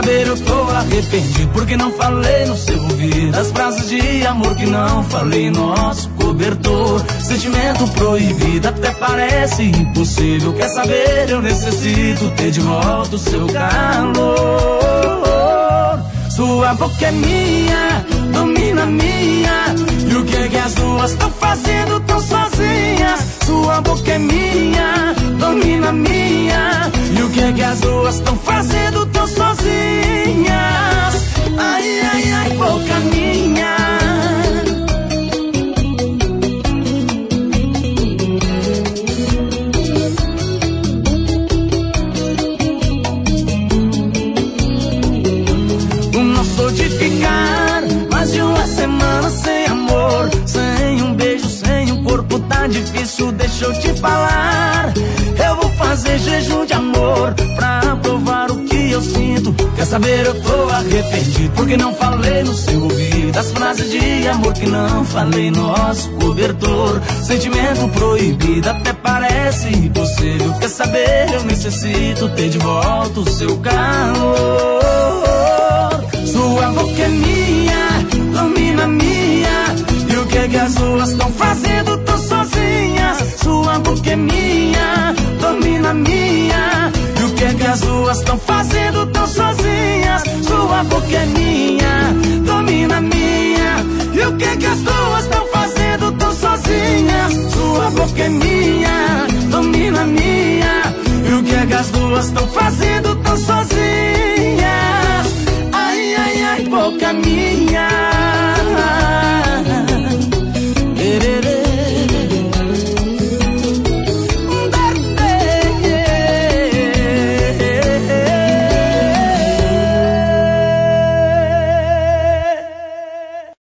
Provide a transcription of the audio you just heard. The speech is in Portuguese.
saber, eu tô arrependido porque não falei no seu ouvido as frases de amor que não falei, nosso cobertor. Sentimento proibido até parece impossível. Quer saber, eu necessito ter de volta o seu calor. Sua boca é minha, domina minha. E o que é que as duas estão fazendo tão sozinhas? Sua boca é minha, domina minha. E o que é que as duas estão fazendo tão sozinhas? Ai, ai, ai, boca minha. Não sou de ficar mais de uma semana sem amor, sem um beijo, sem um corpo, tá difícil, deixa eu te falar. Eu vou fazer jejum de amor pra provar o que eu sinto. Quer saber, eu tô arrependido porque não falei no seu ouvido as frases de amor que não falei, nosso cobertor. Sentimento proibido até parece impossível. Quer saber, eu necessito ter de volta o seu calor. Sua boca é minha, domina minha. E o que é que as duas estão fazendo tão sozinhas? Sua boca é minha, domina minha. E o que é que as duas estão fazendo tão sozinhas? Sua boca é minha, domina minha. E o que é que as duas estão fazendo tão sozinhas? Sua boca é minha, domina minha. E o que é que as duas estão fazendo